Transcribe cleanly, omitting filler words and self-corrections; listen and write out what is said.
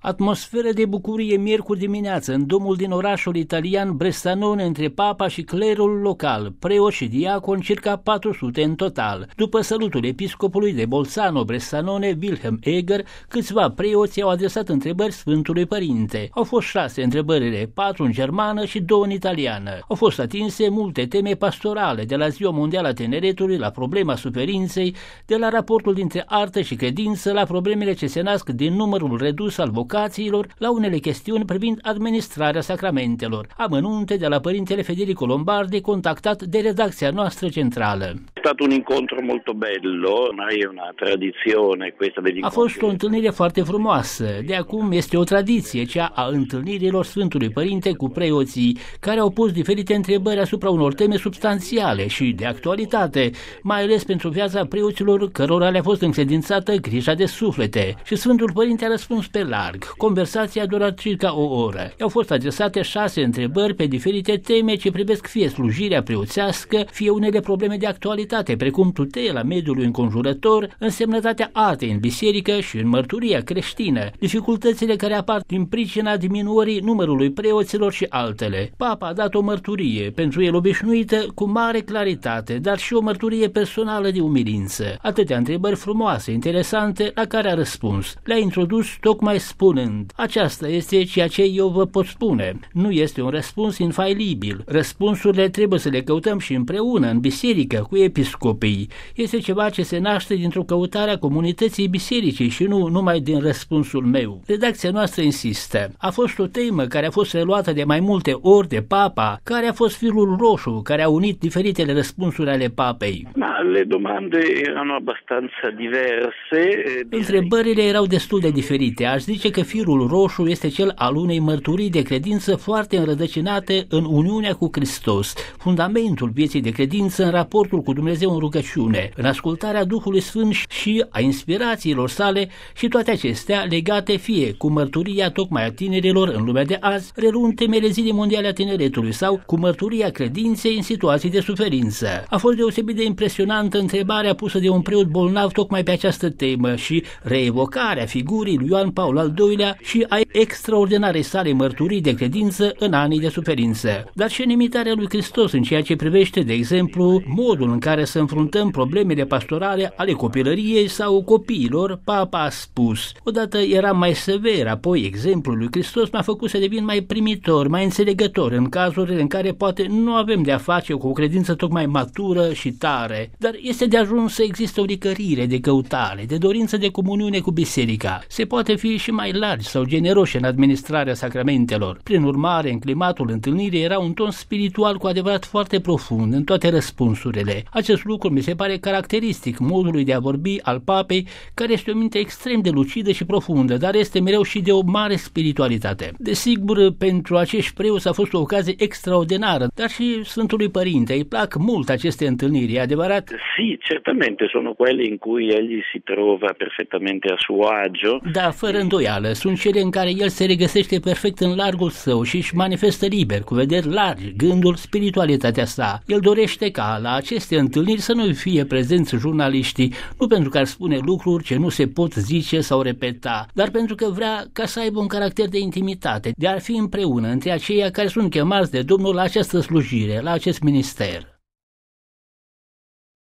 Atmosferă de bucurie miercuri dimineață în domul din orașul italian Bressanone între papa și clerul local, preoți și diaconi, circa 400 în total. După salutul episcopului de Bolzano Bressanone, Wilhelm Eger, câțiva preoți au adresat întrebări Sfântului Părinte. Au fost 6 întrebările, 4 în germană și 2 în italiană. Au fost atinse multe teme pastorale, de la Ziua Mondială a Tineretului la problema suferinței, de la raportul dintre artă și credință la problemele ce se nasc din numărul redus al vocațiilor, la unele chestiuni privind administrarea sacramentelor. Amănunte de la Părintele Federico Lombardi, contactat de redacția noastră centrală. È stato un incontro molto bello, ormai è una tradizione questa degli incontri. A fost o întâlnire foarte frumoasă. De acum este o tradiție, cea a întâlnirilor Sfântului Părinte cu preoții, care au pus diferite întrebări asupra unor teme substanțiale și de actualitate, mai ales pentru viața preoților cărora le-a fost încredințată grija de suflete. Și Sfântul Părinte a răspuns pe larg. Conversația a durat circa o oră. I-au fost adresate 6 întrebări pe diferite teme ce privesc fie slujirea preoțească, fie unele probleme de actualitate, precum tutela mediului înconjurător, însemnătatea artei în biserică și în mărturia creștină, dificultățile care apar din pricina diminuării numărului preoților și altele. Papa a dat o mărturie, pentru el obișnuită, cu mare claritate, dar și o mărturie personală de umilință. Atâtea întrebări frumoase, interesante, la care a răspuns. Le-a introdus tocmai spunând: aceasta este ceea ce eu vă pot spune. Nu este un răspuns infailibil. Răspunsurile trebuie să le căutăm și împreună, în biserică, cu episcopii. Este ceva ce se naște dintr-o căutare a comunității bisericii și nu numai din răspunsul meu. Redacția noastră insistă. A fost o temă care a fost reluată de mai multe ori de papa, care a fost firul roșu, care a unit diferitele răspunsuri ale papei. Le domande erano abbastanza diverse. Întrebările erau destul de diferite. Aș zice că firul roșu este cel al unei mărturii de credință foarte înrădăcinate în uniunea cu Hristos, fundamentul vieții de credință în raportul cu Dumnezeu în rugăciune, în ascultarea Duhului Sfânt și a inspirațiilor sale, și toate acestea legate fie cu mărturia tocmai a tinerilor în lumea de azi, reluând temele Zilei Mondiale a Tineretului, sau cu mărturia credinței în situații de suferință. A fost deosebit de impresionantă întrebarea pusă de un preot bolnav tocmai pe această temă și reevocarea figurii lui Ioan Paul al II-lea și a extraordinarei sale mărturii de credință în anii de suferință, dar și în imitarea lui Hristos în ceea ce privește, de exemplu, modul în care să înfruntăm problemele pastorale ale copilăriei sau copiilor. Papa a spus: odată eram mai sever, apoi exemplul lui Hristos m-a făcut să devin mai primitor, mai înțelegător în cazurile în care poate nu avem de a face cu o credință tocmai matură și tare, dar este de ajuns să existe o licărire de căutare, de dorință de comuniune cu biserica. Se poate fi și mai largi sau generoși în administrarea sacramentelor. Prin urmare, în climatul întâlnirii era un ton spiritual cu adevărat foarte profund în toate răspunsurile. Acest lucru mi se pare caracteristic modului de a vorbi al papei, care este o minte extrem de lucidă și profundă, dar este mereu și de o mare spiritualitate. Desigur, pentru acești preoți a fost o ocazie extraordinară, dar și Sfântului Părinte îi plac mult aceste întâlniri, e adevărat? Sì, certamente sono quelle in cui egli si trova perfettamente a suo agio. Da, fără îndoială, sunt cele în care el se regăsește perfect în largul său și își manifestă liber, cu vederi largi, gândul, spiritualitatea sa. El dorește ca la aceste întâlniri să nu fie prezenți jurnaliștii, nu pentru că ar spune lucruri ce nu se pot zice sau repeta, dar pentru că vrea ca să aibă un caracter de intimitate, de a fi împreună între aceia care sunt chemați de Domnul la această slujire, la acest minister.